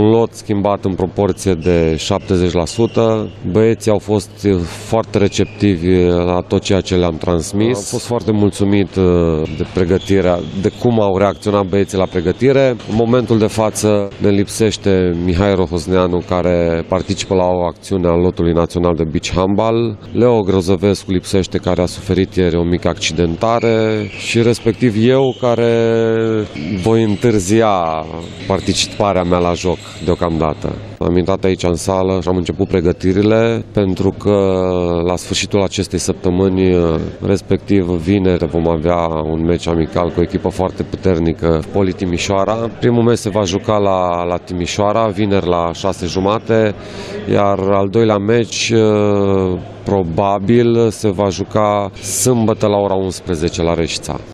un lot schimbat în proporție de 70%. Băieții au fost foarte receptivi la tot ceea ce le-am transmis. Am fost foarte mulțumit de pregătirea, de cum au reacționat băieții la pregătire. În momentul de față ne lipsește Mihai Rohozneanu, care participă la o acțiune a lotului național de beach handball. Leo Grozăvescu lipsește, care a suferit ieri o mică accidentare, și respectiv eu, care voi întârzia participarea mea la joc deocamdată. Am intrat aici în sală și am început pregătirile, pentru că la sfârșitul acestei săptămâni, respectiv vineri, vom avea un meci amical cu o echipă foarte puternică, Poli Timișoara. Primul meci se va juca la Timișoara, vineri la 6:30, iar al doilea meci probabil se va juca sâmbătă la ora 11 la Reșița.